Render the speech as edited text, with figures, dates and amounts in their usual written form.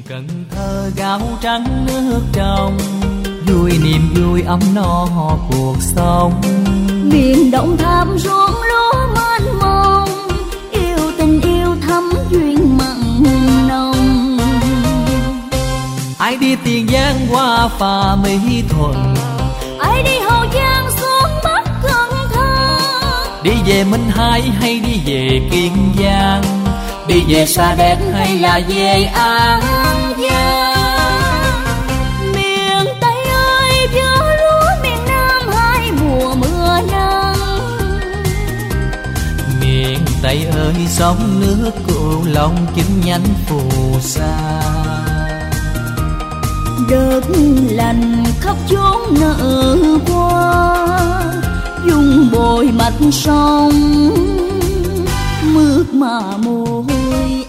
Cần Thơ gạo trắng nước trong, vui niềm vui ấm no cuộc sống. Miền Đông Tháp ruộng lúa mênh mông, yêu tình yêu thắm duyên mặn nồng. Ai đi Tiền Giang qua phà Mỹ Thuận, ai đi Hậu Giang xuống Bắc Cần Thơ, đi về Minh Hải hay đi về Kiên Giang, đi về Sa Đéc hay là về An Giang. Miền Tây ơi nhớ lúa miền Nam hai mùa mưa nắng. Miền Tây ơi sông nước Cửu Long chính nhánh phù sa. Đất lành khắp chốn nở qua, dung bồi mạch sông, mướt mà mồ hôi